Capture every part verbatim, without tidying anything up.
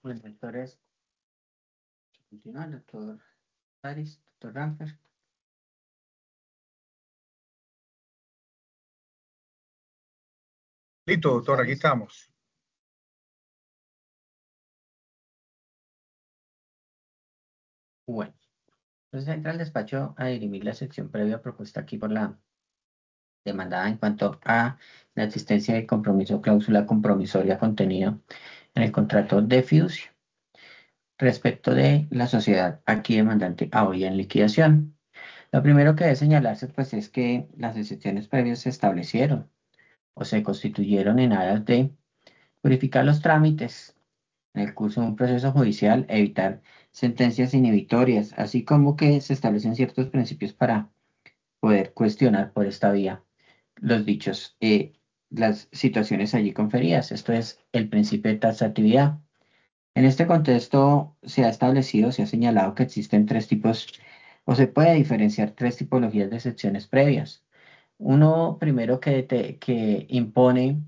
El doctor es, continúa, el doctor Paris, doctor Ramfer. Listo, doctor, aquí ¿Estás? estamos. Bueno, entonces entra al despacho a dirimir la sección previa propuesta aquí por la demandada en cuanto a la existencia de compromiso, cláusula compromisoria contenida en el contrato de fiducia respecto de la sociedad aquí demandante a hoy en liquidación. Lo primero que debe señalarse pues es que las excepciones previas se establecieron o se constituyeron en aras de purificar los trámites en el curso de un proceso judicial, evitar sentencias inhibitorias, así como que se establecen ciertos principios para poder cuestionar por esta vía los dichos, eh, las situaciones allí conferidas. Esto es el principio de taxatividad. En este contexto se ha establecido, se ha señalado que existen tres tipos, o se puede diferenciar tres tipologías de excepciones previas. Uno primero que, te- que impone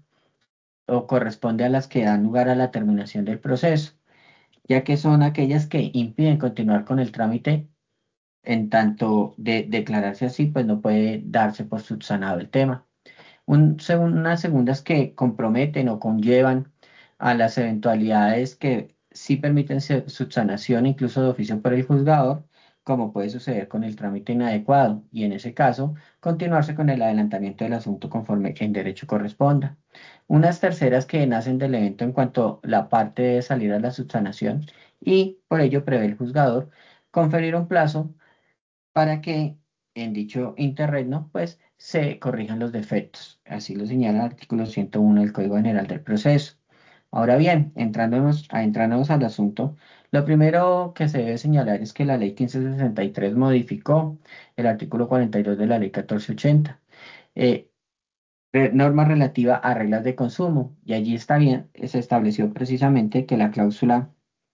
o corresponde a las que dan lugar a la terminación del proceso, ya que son aquellas que impiden continuar con el trámite en tanto de declararse así, pues no puede darse por subsanado el tema. Un, segun- unas segundas que comprometen o conllevan a las eventualidades que sí permiten se- subsanación incluso de oficio por el juzgador, como puede suceder con el trámite inadecuado, y en ese caso, continuarse con el adelantamiento del asunto conforme en derecho corresponda. Unas terceras que nacen del evento en cuanto la parte debe salir a la subsanación y por ello prevé el juzgador conferir un plazo para que en dicho interregno pues se corrijan los defectos. Así lo señala el artículo ciento uno del Código General del Proceso. Ahora bien, entrándonos, adentrándonos al asunto, lo primero que se debe señalar es que la ley quince sesenta y tres modificó el artículo cuarenta y dos de la ley catorce ochenta, eh, re- norma relativa a reglas de consumo, y allí está bien, se estableció precisamente que la cláusula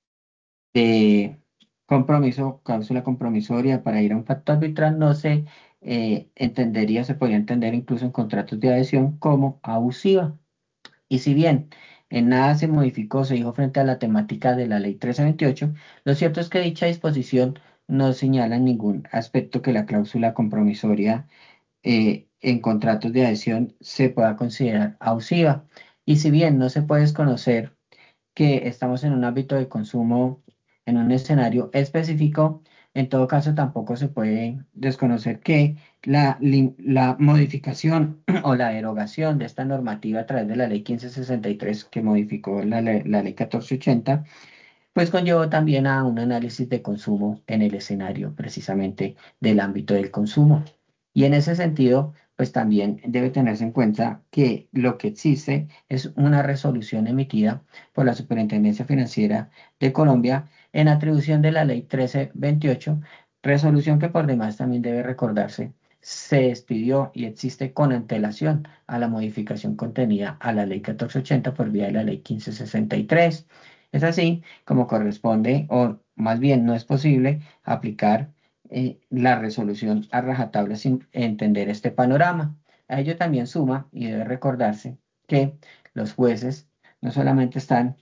de compromiso, cláusula compromisoria para ir a un pacto arbitral no se eh, entendería, se podría entender incluso en contratos de adhesión como abusiva. Y si bien en nada se modificó, se dijo frente a la temática de la ley trece veintiocho, lo cierto es que dicha disposición no señala en ningún aspecto que la cláusula compromisoria eh, en contratos de adhesión se pueda considerar abusiva. Y si bien no se puede desconocer que estamos en un ámbito de consumo, en un escenario específico, en todo caso tampoco se puede desconocer que la, lim- la modificación o la derogación de esta normativa a través de la ley quince sesenta y tres que modificó la, le- la ley catorce ochenta, pues conllevó también a un análisis de consumo en el escenario precisamente del ámbito del consumo. Y en ese sentido, pues también debe tenerse en cuenta que lo que existe es una resolución emitida por la Superintendencia Financiera de Colombia en atribución de la Ley trece veintiocho, resolución que por demás también debe recordarse, se expidió y existe con antelación a la modificación contenida a la Ley catorce ochenta por vía de la Ley quince sesenta y tres. Es así como corresponde, o más bien no es posible, aplicar eh, la resolución a rajatabla sin entender este panorama. A ello también suma y debe recordarse que los jueces no solamente están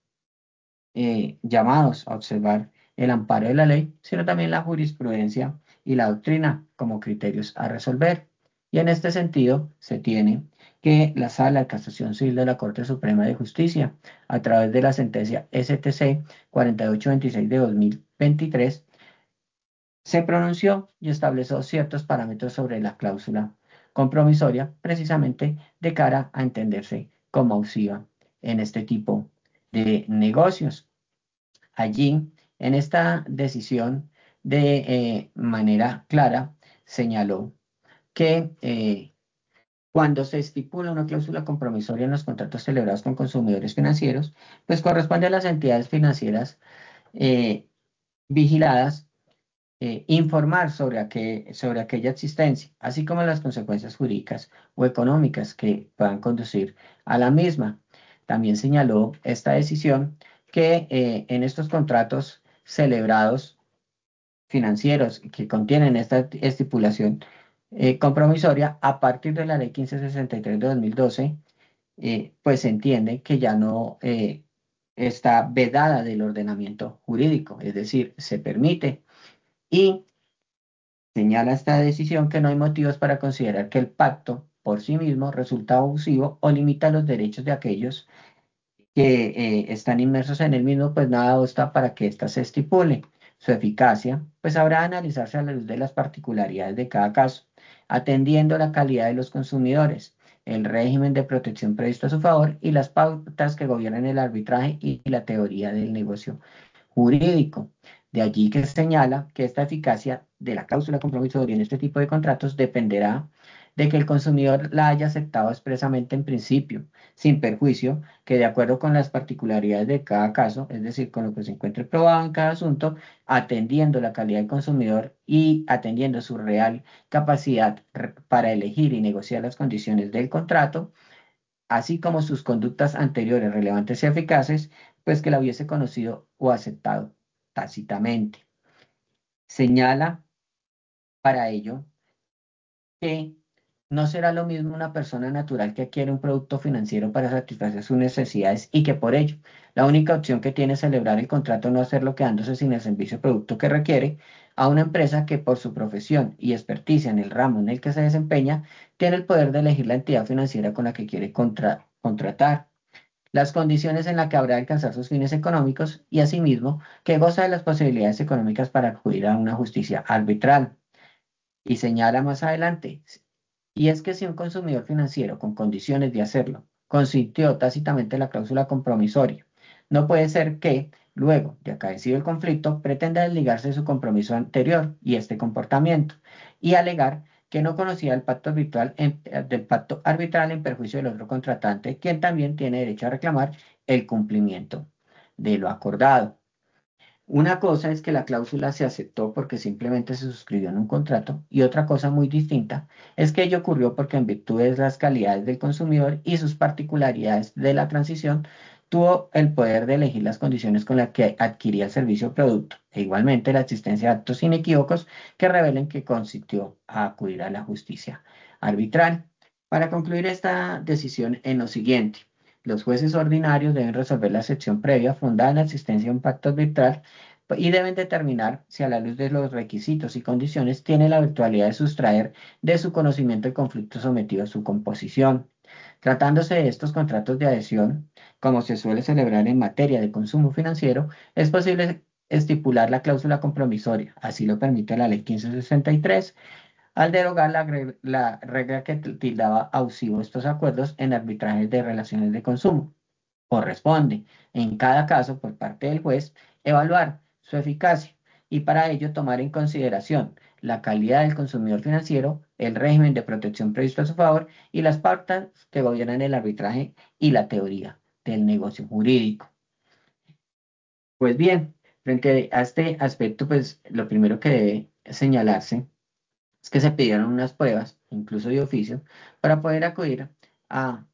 eh, llamados a observar el amparo de la ley, sino también la jurisprudencia y la doctrina como criterios a resolver. Y en este sentido, se tiene que la Sala de Casación Civil de la Corte Suprema de Justicia, a través de la sentencia S T C cuarenta y ocho veintiséis de dos mil veintitrés, se pronunció y estableció ciertos parámetros sobre la cláusula compromisoria, precisamente de cara a entenderse como abusiva en este tipo de negocios. Allí, en esta decisión, de eh, manera clara, señaló que eh, cuando se estipula una cláusula compromisoria en los contratos celebrados con consumidores financieros, pues corresponde a las entidades financieras eh, vigiladas eh, informar sobre, aquel- sobre aquella existencia, así como las consecuencias jurídicas o económicas que puedan conducir a la misma. También señaló esta decisión que eh, en estos contratos celebrados financieros que contienen esta estipulación eh, compromisoria, a partir de la ley quince sesenta y tres de dos mil doce, eh, pues se entiende que ya no... eh, está vedada del ordenamiento jurídico, es decir, se permite. Y señala esta decisión que no hay motivos para considerar que el pacto por sí mismo resulta abusivo o limita los derechos de aquellos que eh, están inmersos en el mismo, pues nada obsta para que ésta se estipule. Su eficacia, pues habrá de analizarse a la luz de las particularidades de cada caso, atendiendo la calidad de los consumidores, el régimen de protección previsto a su favor y las pautas que gobiernan el arbitraje y la teoría del negocio jurídico. De allí que señala que esta eficacia de la cláusula compromisoria en este tipo de contratos dependerá de que el consumidor la haya aceptado expresamente en principio, sin perjuicio que de acuerdo con las particularidades de cada caso, es decir, con lo que se encuentre probado en cada asunto, atendiendo la calidad del consumidor y atendiendo su real capacidad re- para elegir y negociar las condiciones del contrato, así como sus conductas anteriores relevantes y eficaces, pues que la hubiese conocido o aceptado tácitamente. Señala para ello que no será lo mismo una persona natural que adquiere un producto financiero para satisfacer sus necesidades y que por ello la única opción que tiene es celebrar el contrato no hacerlo quedándose sin el servicio o producto que requiere, a una empresa que por su profesión y experticia en el ramo en el que se desempeña, tiene el poder de elegir la entidad financiera con la que quiere contra- contratar, las condiciones en las que habrá de alcanzar sus fines económicos y asimismo que goza de las posibilidades económicas para acudir a una justicia arbitral. Y señala más adelante, y es que si un consumidor financiero con condiciones de hacerlo consintió tácitamente la cláusula compromisoria, no puede ser que, luego de acaecido el conflicto, pretenda desligarse de su compromiso anterior y este comportamiento, y alegar que no conocía el pacto arbitral en- eh, del pacto arbitral en perjuicio del otro contratante, quien también tiene derecho a reclamar el cumplimiento de lo acordado. Una cosa es que la cláusula se aceptó porque simplemente se suscribió en un contrato y otra cosa muy distinta es que ello ocurrió porque en virtud de las calidades del consumidor y sus particularidades de la transición, tuvo el poder de elegir las condiciones con las que adquiría el servicio o producto e igualmente la existencia de actos inequívocos que revelen que consistió a acudir a la justicia arbitral. Para concluir esta decisión en lo siguiente. Los jueces ordinarios deben resolver la sección previa fundada en la existencia de un pacto arbitral y deben determinar si a la luz de los requisitos y condiciones tiene la virtualidad de sustraer de su conocimiento el conflicto sometido a su composición. Tratándose de estos contratos de adhesión, como se suele celebrar en materia de consumo financiero, es posible estipular la cláusula compromisoria, así lo permite la Ley quince sesenta y tres, al derogar la, gre- la regla que tildaba abusivo estos acuerdos en arbitrajes de relaciones de consumo. Corresponde, en cada caso, por parte del juez, evaluar su eficacia y para ello tomar en consideración la calidad del consumidor financiero, el régimen de protección previsto a su favor y las pautas que gobiernan el arbitraje y la teoría del negocio jurídico. Pues bien, frente a este aspecto, pues lo primero que debe señalarse es que se pidieron unas pruebas, incluso de oficio, para poder acudir a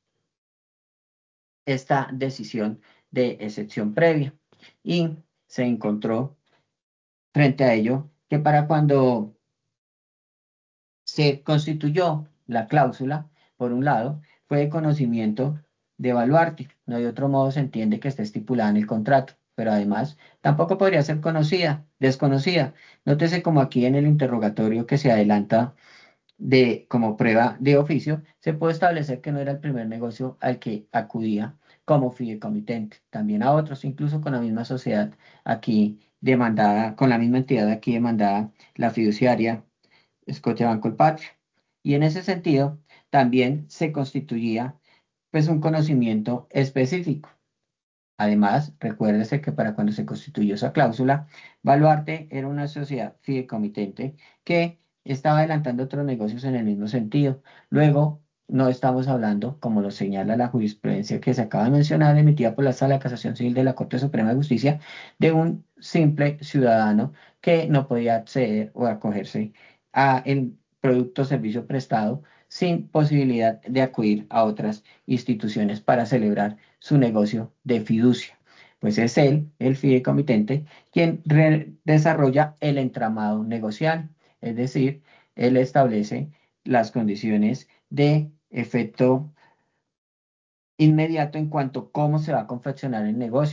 esta decisión de excepción previa. Y se encontró frente a ello que para cuando se constituyó la cláusula, por un lado, fue de conocimiento de Baluarte. No de otro modo se entiende que esté estipulada en el contrato, pero además tampoco podría ser conocida, desconocida. Nótese como aquí en el interrogatorio que se adelanta de, como prueba de oficio, se puede establecer que no era el primer negocio al que acudía como fideicomitente, también a otros, incluso con la misma sociedad aquí demandada, con la misma entidad aquí demandada, la fiduciaria Scotiabank Colpatria. Y en ese sentido, también se constituía pues un conocimiento específico. Además, recuérdese que para cuando se constituyó esa cláusula, Baluarte era una sociedad fideicomitente que estaba adelantando otros negocios en el mismo sentido. Luego, no estamos hablando, como lo señala la jurisprudencia que se acaba de mencionar, emitida por la Sala de Casación Civil de la Corte Suprema de Justicia, de un simple ciudadano que no podía acceder o acogerse a el producto o servicio prestado sin posibilidad de acudir a otras instituciones para celebrar su negocio de fiducia. Pues es él, el fideicomitente, quien re- desarrolla el entramado negocial, es decir, él establece las condiciones de efecto inmediato en cuanto a cómo se va a confeccionar el negocio.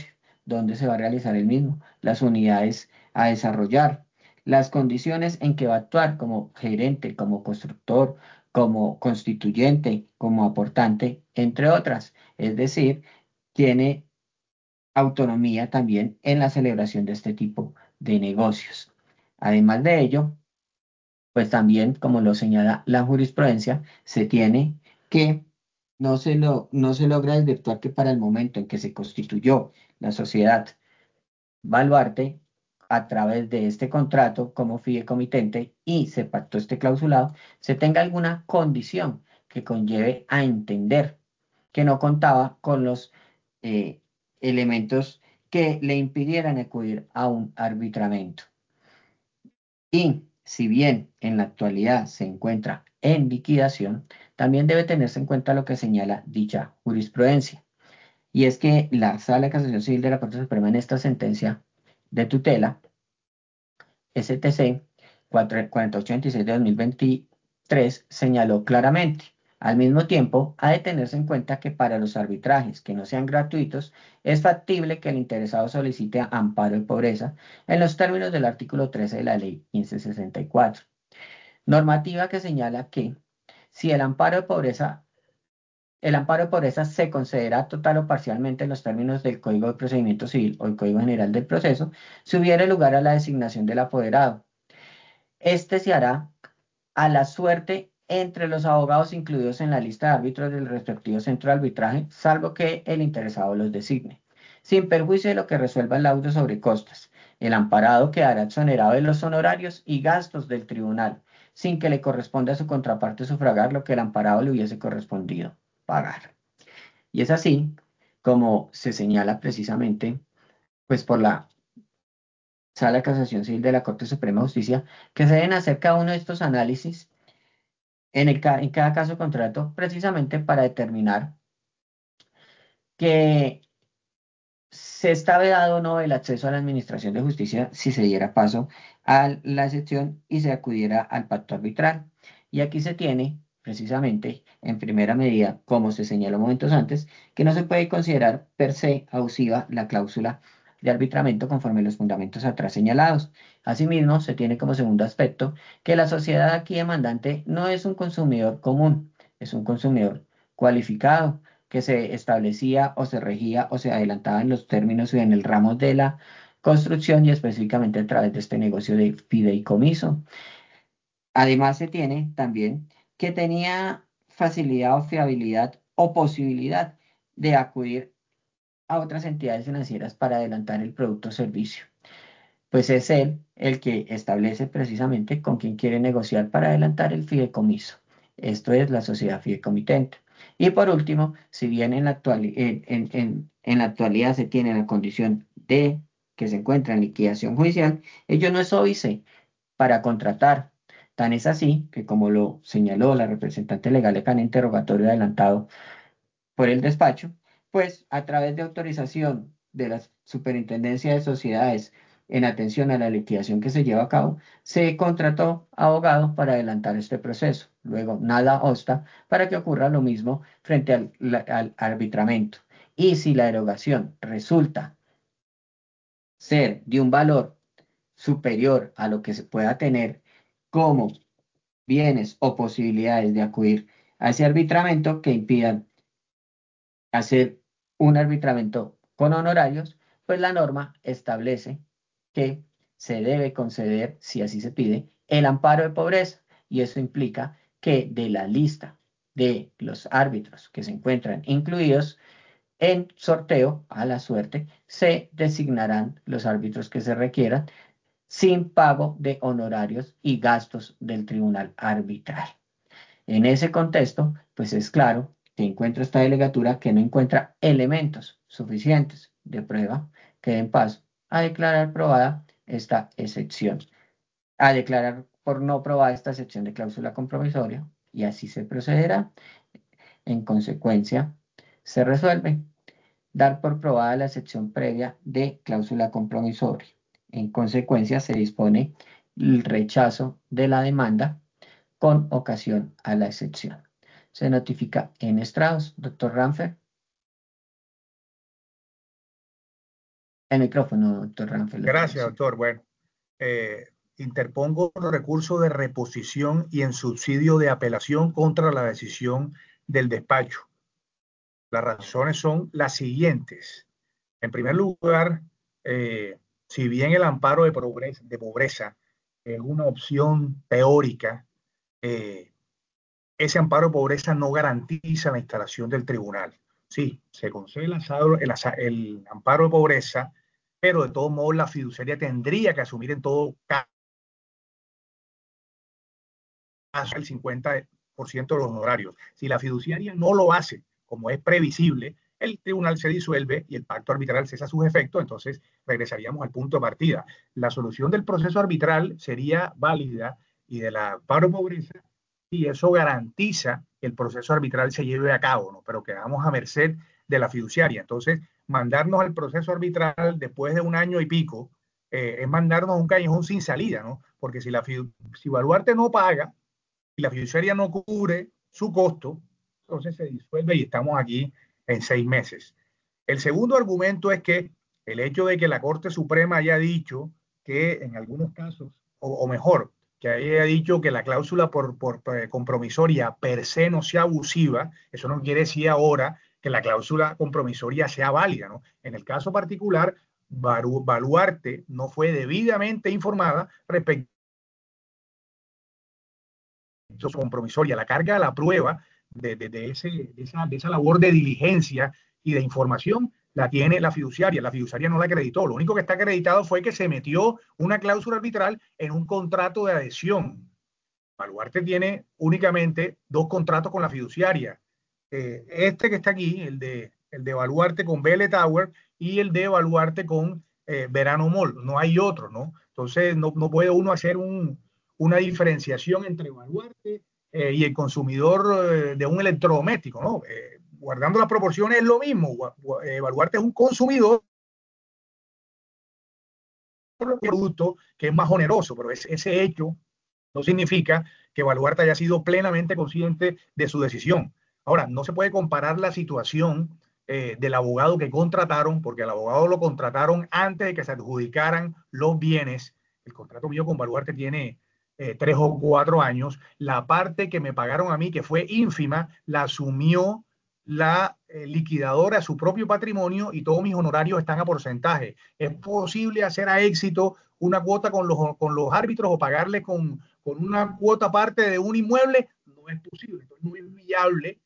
dónde se va a realizar el mismo, las unidades a desarrollar, las condiciones en que va a actuar como gerente, como constructor, como constituyente, como aportante, entre otras. Es decir, tiene autonomía también en la celebración de este tipo de negocios. Además de ello, pues también, como lo señala la jurisprudencia, se tiene que no se lo, no se logra desvirtuar que para el momento en que se constituyó la sociedad Baluarte, a través de este contrato como fideicomitente y se pactó este clausulado, se tenga alguna condición que conlleve a entender que no contaba con los eh, elementos que le impidieran acudir a un arbitramiento. Y si bien en la actualidad se encuentra en liquidación, también debe tenerse en cuenta lo que señala dicha jurisprudencia. Y es que la Sala de Casación Civil de la Corte Suprema en esta sentencia de tutela, S T C cuatro cuatro ocho dos seis de dos mil veintitrés, señaló claramente, al mismo tiempo, ha de tenerse en cuenta que para los arbitrajes que no sean gratuitos, es factible que el interesado solicite amparo de pobreza en los términos del artículo trece de la Ley quince sesenta y cuatro, normativa que señala que si el amparo de pobreza el amparo de pobreza se concederá total o parcialmente en los términos del Código de Procedimiento Civil o el Código General del Proceso, si hubiere lugar a la designación del apoderado. Este se hará a la suerte entre los abogados incluidos en la lista de árbitros del respectivo centro de arbitraje, salvo que el interesado los designe. Sin perjuicio de lo que resuelva el laudo sobre costas, el amparado quedará exonerado de los honorarios y gastos del tribunal, sin que le corresponda a su contraparte sufragar lo que el amparado le hubiese correspondido pagar. Y es así como se señala precisamente, pues por la Sala de Casación Civil de la Corte Suprema de Justicia, que se deben hacer cada uno de estos análisis en, el, ca- en cada caso de contrato, precisamente para determinar que se está vedado o no el acceso a la administración de justicia si se diera paso a la excepción y se acudiera al pacto arbitral. Y aquí se tiene, precisamente, en primera medida, como se señaló momentos antes, que no se puede considerar per se abusiva la cláusula de arbitramiento conforme los fundamentos atrás señalados. Asimismo, se tiene como segundo aspecto que la sociedad aquí demandante no es un consumidor común, es un consumidor cualificado que se establecía o se regía o se adelantaba en los términos y en el ramo de la construcción y específicamente a través de este negocio de fideicomiso. Además, se tiene también que tenía facilidad o fiabilidad o posibilidad de acudir a otras entidades financieras para adelantar el producto o servicio, pues es él el que establece precisamente con quién quiere negociar para adelantar el fideicomiso. Esto es la sociedad fideicomitente. Y por último, si bien en la, actuali- en, en- en- en la actualidad se tiene la condición de que se encuentra en liquidación judicial, ello no es óbice para contratar. Tan es así que, como lo señaló la representante legal acá en interrogatorio adelantado por el despacho, pues a través de autorización de la Superintendencia de Sociedades en atención a la liquidación que se lleva a cabo, se contrató abogado para adelantar este proceso. Luego, nada obsta para que ocurra lo mismo frente al, la- al arbitramiento. Y si la erogación resulta ser de un valor superior a lo que se pueda tener como bienes o posibilidades de acudir a ese arbitramiento que impidan hacer un arbitramiento con honorarios, pues la norma establece que se debe conceder, si así se pide, el amparo de pobreza. Y eso implica que de la lista de los árbitros que se encuentran incluidos en sorteo a la suerte, se designarán los árbitros que se requieran sin pago de honorarios y gastos del tribunal arbitral. En ese contexto, pues es claro que encuentra esta delegatura que no encuentra elementos suficientes de prueba que den paso a declarar probada esta excepción, a declarar por no probada esta excepción de cláusula compromisoria, y así se procederá. En consecuencia, se resuelve dar por probada la excepción previa de cláusula compromisoria. En consecuencia, se dispone el rechazo de la demanda con ocasión a la excepción. Se notifica en estrados, doctor Ramfer. El micrófono, doctor Ramfe, lo tiene, Gracias, sí. doctor. Bueno, eh, interpongo recurso de reposición y en subsidio de apelación contra la decisión del despacho. Las razones son las siguientes. En primer lugar, eh, si bien el amparo de pobreza, de pobreza es una opción teórica, eh, ese amparo de pobreza no garantiza la instalación del tribunal. Sí, se concede el, asado, el, el amparo de pobreza, pero de todos modos la fiduciaria tendría que asumir en todo caso el cincuenta por ciento de los honorarios. Si la fiduciaria no lo hace, como es previsible, el tribunal se disuelve y el pacto arbitral cesa sus efectos, entonces regresaríamos al punto de partida. La solución del proceso arbitral sería válida y de la paro pobreza y eso garantiza que el proceso arbitral se lleve a cabo, ¿no? Pero quedamos a merced de la fiduciaria. Entonces, mandarnos al proceso arbitral después de un año y pico eh, es mandarnos a un callejón sin salida, ¿no? Porque si la si Baluarte no paga, y la fiduciaria no cubre su costo, entonces se disuelve y estamos aquí en seis meses. El segundo argumento es que el hecho de que la Corte Suprema haya dicho que en algunos casos, o, o mejor, que haya dicho que la cláusula por, por, por compromisoria per se no sea abusiva, eso no quiere decir ahora que la cláusula compromisoria sea válida, ¿no? En el caso particular, Baluarte no fue debidamente informada respecto compromisoria, la carga de la prueba de, de, de, ese, de, esa, de esa labor de diligencia y de información la tiene la fiduciaria. La fiduciaria no la acreditó. Lo único que está acreditado fue que se metió una cláusula arbitral en un contrato de adhesión. Baluarte tiene únicamente dos contratos con la fiduciaria. Eh, este que está aquí, el de, el de Baluarte con B L Tower y el de Baluarte con eh, Verano Mall. No hay otro, ¿no? Entonces no, no puede uno hacer un, una diferenciación entre Baluarte eh, y el consumidor eh, de un electrodoméstico, ¿no? Eh, guardando las proporciones es lo mismo. Eh, Baluarte es un consumidor de producto que es más oneroso, pero es, ese hecho no significa que Baluarte haya sido plenamente consciente de su decisión. Ahora, no se puede comparar la situación eh, del abogado que contrataron, porque al abogado lo contrataron antes de que se adjudicaran los bienes. El contrato mío con Baluarte tiene eh, tres o cuatro años. La parte que me pagaron a mí, que fue ínfima, la asumió la eh, liquidadora a su propio patrimonio y todos mis honorarios están a porcentaje. ¿Es posible hacer a éxito una cuota con los, con los árbitros o pagarle con, con una cuota aparte de un inmueble? No es posible, entonces no es viable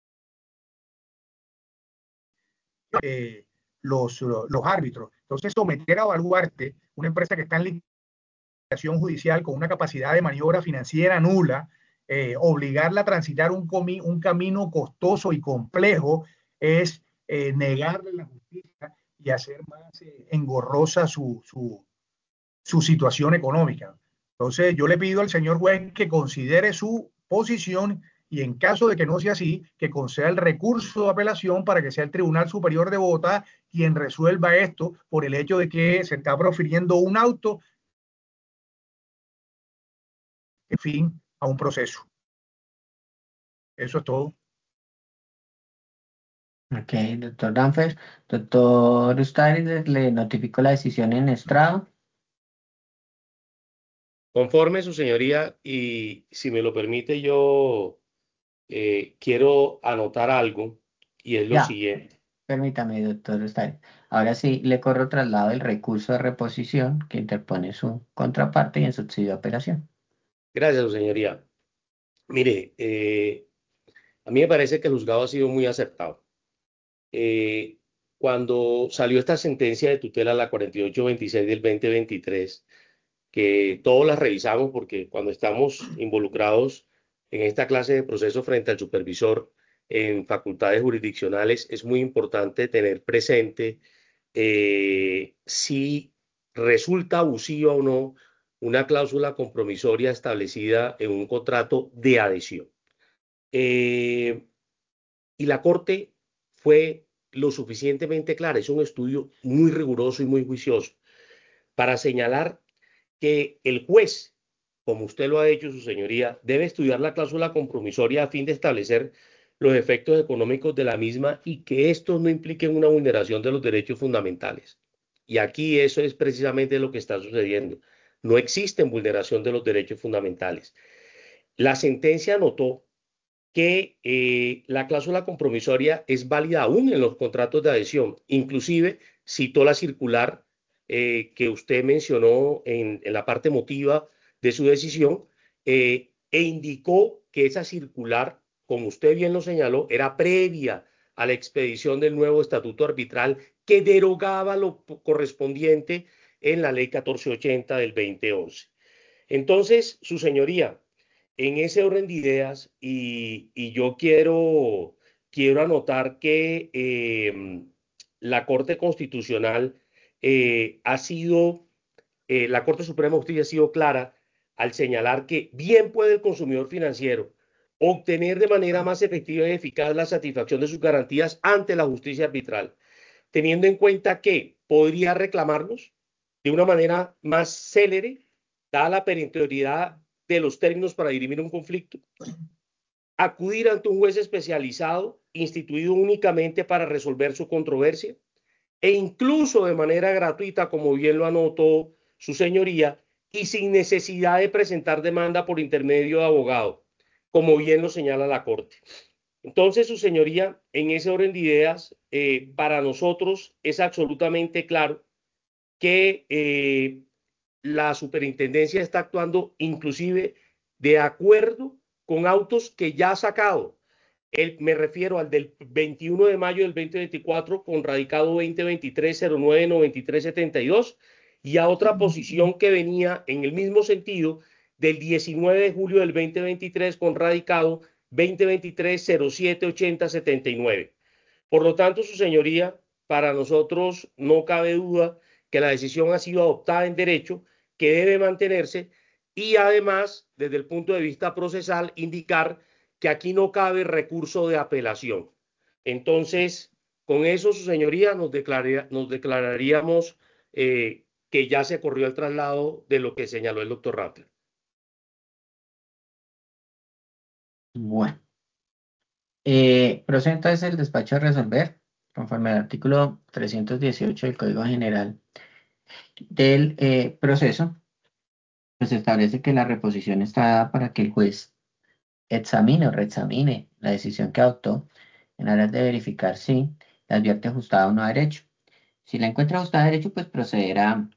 eh, los, los árbitros. Entonces, someter a Baluarte, una empresa que está en liquidación judicial con una capacidad de maniobra financiera nula, eh, obligarla a transitar un, un, camino costoso y complejo es eh, negarle la justicia y hacer más eh, engorrosa su, su, su situación económica. Entonces, yo le pido al señor juez que considere su posición y en caso de que no sea así, que conceda el recurso de apelación para que sea el Tribunal Superior de Bogotá quien resuelva esto por el hecho de que se está profiriendo un auto en fin a un proceso. Eso es todo. Ok, doctor Danfer. Doctor Ustari, le notificó la decisión en estrado. Conforme, su señoría, y si me lo permite, yo eh, quiero anotar algo, y es lo Ya, siguiente. permítame, doctor Ustari. Ahora sí, le corro traslado el recurso de reposición que interpone su contraparte y en subsidio de operación. Gracias, su señoría. Mire, eh, a mí me parece que el juzgado ha sido muy acertado. Eh, Cuando salió esta sentencia de tutela, la cuarenta y ocho veintiséis del dos mil veintitrés, que todos las revisamos porque cuando estamos involucrados en esta clase de proceso frente al supervisor en facultades jurisdiccionales, es muy importante tener presente eh, si resulta abusiva o no una cláusula compromisoria establecida en un contrato de adhesión. Eh, y la Corte fue lo suficientemente clara, es un estudio muy riguroso y muy juicioso para señalar que el juez, como usted lo ha hecho, su señoría, debe estudiar la cláusula compromisoria a fin de establecer los efectos económicos de la misma y que estos no impliquen una vulneración de los derechos fundamentales. Y aquí eso es precisamente lo que está sucediendo. No existe vulneración de los derechos fundamentales. La sentencia anotó que eh, la cláusula compromisoria es válida aún en los contratos de adhesión. Inclusive citó la circular eh, que usted mencionó en, en, la parte emotiva de su decisión eh, e indicó que esa circular, como usted bien lo señaló, era previa a la expedición del nuevo estatuto arbitral que derogaba lo correspondiente en la ley catorce ochenta del dos mil once. Entonces, su señoría, en ese orden de ideas, y, y yo quiero, quiero anotar que eh, la Corte Constitucional eh, ha sido, eh, la Corte Suprema de Justicia ha sido clara al señalar que bien puede el consumidor financiero obtener de manera más efectiva y eficaz la satisfacción de sus garantías ante la justicia arbitral, teniendo en cuenta que podría reclamarlos de una manera más célere, dada la perentoriedad de los términos para dirimir un conflicto, acudir ante un juez especializado instituido únicamente para resolver su controversia e incluso de manera gratuita, como bien lo anotó su señoría, y sin necesidad de presentar demanda por intermedio de abogado, como bien lo señala la Corte. Entonces, su señoría, en ese orden de ideas, eh, para nosotros es absolutamente claro que eh, la superintendencia está actuando inclusive de acuerdo con autos que ya ha sacado. El, me refiero al del veintiuno de mayo del dos mil veinticuatro con radicado veinte veintitrés cero nueve noventa y tres setenta y dos y a otra posición que venía en el mismo sentido del diecinueve de julio del dos mil veintitrés con radicado veinte veintitrés cero siete ochenta setenta y nueve. Por lo tanto, su señoría, para nosotros no cabe duda que la decisión ha sido adoptada en derecho, que debe mantenerse y además, desde el punto de vista procesal, indicar que aquí no cabe recurso de apelación. Entonces, con eso, su señoría, nos, declararía, nos declararíamos eh, que ya se corrió el traslado de lo que señaló el doctor Rattler. Bueno, eh, procede entonces el despacho a resolver, conforme al artículo trescientos dieciocho del Código General del eh, proceso, pues establece que la reposición está dada para que el juez examine o reexamine la decisión que adoptó en aras de verificar si la advierte ajustada o no a derecho. Si la encuentra ajustada a derecho, pues procederá a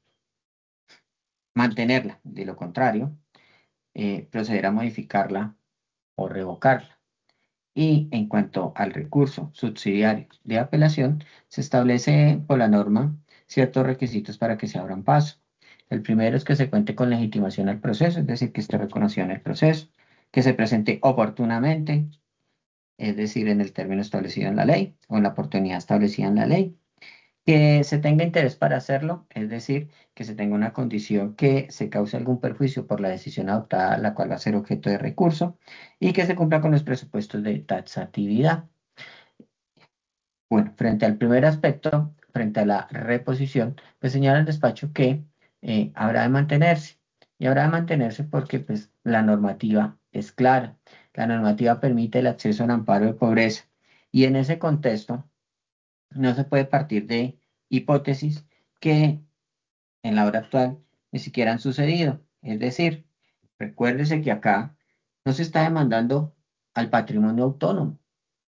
mantenerla. De lo contrario, eh, procederá a modificarla o revocarla. Y en cuanto al recurso subsidiario de apelación, se establece por la norma ciertos requisitos para que se abran paso. El primero es que se cuente con legitimación al proceso, es decir, que esté reconocido en el proceso, que se presente oportunamente, es decir, en el término establecido en la ley o en la oportunidad establecida en la ley, que se tenga interés para hacerlo, es decir, que se tenga una condición que se cause algún perjuicio por la decisión adoptada, la cual va a ser objeto de recurso, y que se cumpla con los presupuestos de taxatividad. Bueno, frente al primer aspecto, frente a la reposición, pues señala el despacho que eh, habrá de mantenerse. Y habrá de mantenerse porque pues, la normativa es clara. La normativa permite el acceso al amparo de pobreza. Y en ese contexto, no se puede partir de hipótesis que en la hora actual ni siquiera han sucedido. Es decir, recuérdese que acá no se está demandando al patrimonio autónomo.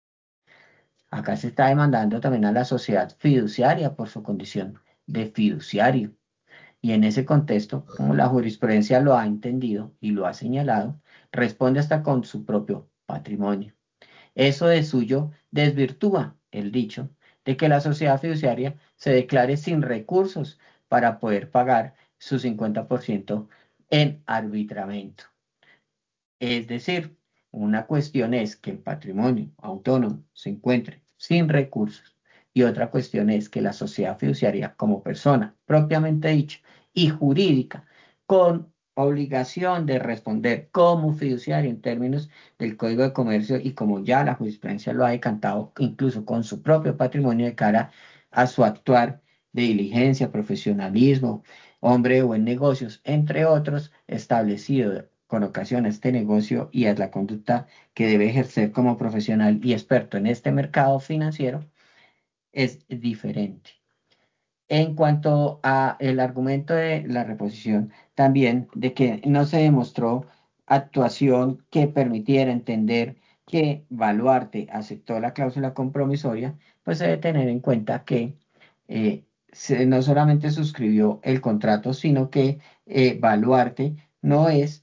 Acá se está demandando también a la sociedad fiduciaria por su condición de fiduciario. Y en ese contexto, como la jurisprudencia lo ha entendido y lo ha señalado, responde hasta con su propio patrimonio. Eso de suyo desvirtúa el dicho de que la sociedad fiduciaria se declare sin recursos para poder pagar su cincuenta por ciento en arbitramento. Es decir, una cuestión es que el patrimonio autónomo se encuentre sin recursos y otra cuestión es que la sociedad fiduciaria como persona propiamente dicha y jurídica con obligación de responder como fiduciario en términos del Código de Comercio y como ya la jurisprudencia lo ha decantado incluso con su propio patrimonio de cara a su actuar de diligencia, profesionalismo, hombre de buen negocios, entre otros, establecido con ocasión a este negocio y a la conducta que debe ejercer como profesional y experto en este mercado financiero, es diferente. En cuanto a el argumento de la reposición, también de que no se demostró actuación que permitiera entender que Baluarte aceptó la cláusula compromisoria, pues se debe tener en cuenta que eh, se- no solamente suscribió el contrato, sino que eh, Baluarte no es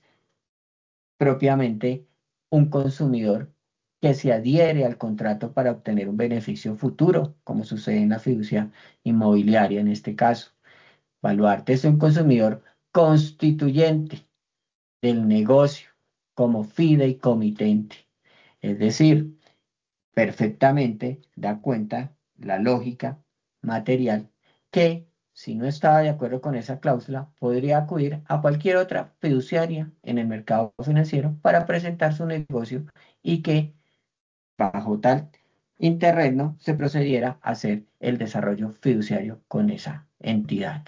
propiamente un consumidor que se adhiere al contrato para obtener un beneficio futuro, como sucede en la fiducia inmobiliaria en este caso. Baluarte es un consumidor constituyente del negocio como fideicomitente, es decir, perfectamente da cuenta la lógica material que si no estaba de acuerdo con esa cláusula, podría acudir a cualquier otra fiduciaria en el mercado financiero para presentar su negocio y que bajo tal interregno se procediera a hacer el desarrollo fiduciario con esa entidad.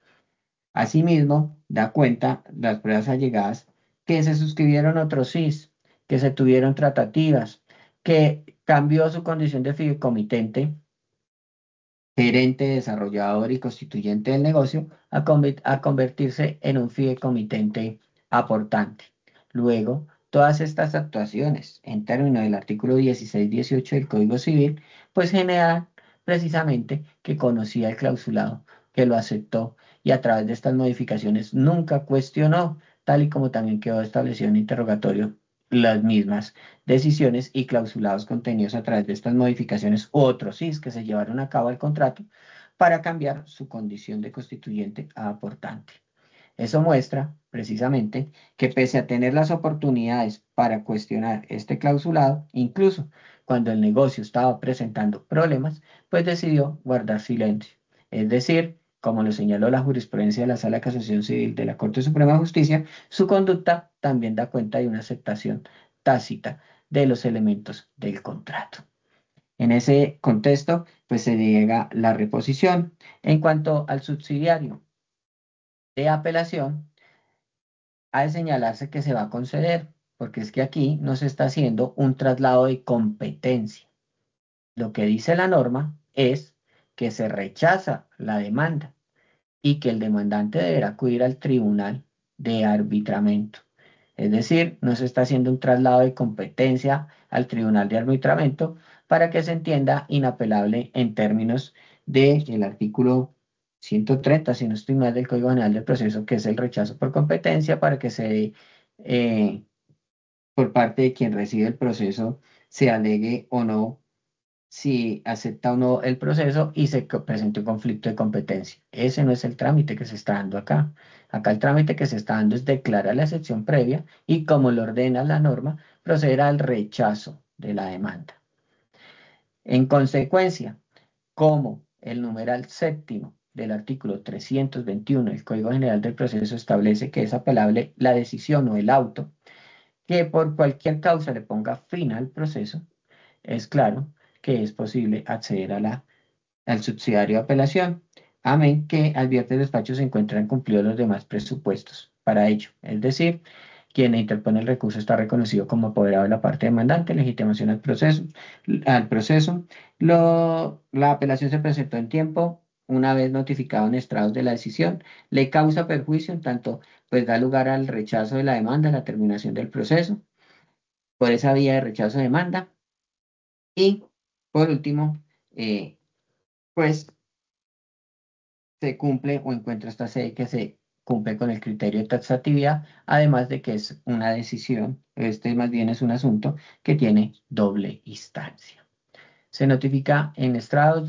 Asimismo, da cuenta las pruebas allegadas que se suscribieron otros S I S, que se tuvieron tratativas, que cambió su condición de fideicomitente, gerente, desarrollador y constituyente del negocio, a, convi- a convertirse en un fideicomitente aportante. Luego, todas estas actuaciones, en términos del artículo dieciséis dieciocho del Código Civil, pues generan precisamente que conocía el clausulado, que lo aceptó y a través de estas modificaciones nunca cuestionó, tal y como también quedó establecido en interrogatorio, las mismas decisiones y clausulados contenidos a través de estas modificaciones u otros S I S que se llevaron a cabo al contrato para cambiar su condición de constituyente a aportante. Eso muestra precisamente que pese a tener las oportunidades para cuestionar este clausulado, incluso cuando el negocio estaba presentando problemas, pues decidió guardar silencio. Es decir, como lo señaló la jurisprudencia de la Sala de Casación Civil de la Corte Suprema de Justicia, su conducta también da cuenta de una aceptación tácita de los elementos del contrato. En ese contexto, pues se llega la reposición. En cuanto al subsidiario de apelación, ha de señalarse que se va a conceder, porque es que aquí no se está haciendo un traslado de competencia. Lo que dice la norma es que se rechaza la demanda y que el demandante deberá acudir al tribunal de arbitramiento. Es decir, no se está haciendo un traslado de competencia al tribunal de arbitramiento para que se entienda inapelable en términos del artículo ciento treinta, si no estoy mal, del Código General del Proceso, que es el rechazo por competencia, para que se, eh, por parte de quien recibe el proceso, se alegue o no si acepta o no el proceso y se co- presenta un conflicto de competencia. Ese no es el trámite que se está dando acá. Acá el trámite que se está dando es declarar la excepción previa y, como lo ordena la norma, proceder al rechazo de la demanda. En consecuencia, como el numeral séptimo del artículo trescientos veintiuno del Código General del Proceso establece que es apelable la decisión o el auto que por cualquier causa le ponga fin al proceso, es claro que es posible acceder a la, al subsidiario de apelación, amén que advierte el despacho se encuentran cumplidos los demás presupuestos para ello. Es decir, quien interpone el recurso está reconocido como apoderado de la parte demandante, legitimación al proceso. Al proceso. Lo- la apelación se presentó en tiempo, una vez notificado en estrados de la decisión, le causa perjuicio, en tanto pues da lugar al rechazo de la demanda, la terminación del proceso, por esa vía de rechazo de demanda. Y por último, eh, pues se cumple o encuentra esta sede que se cumple con el criterio de taxatividad, además de que es una decisión, este más bien es un asunto que tiene doble instancia. Se notifica en estrados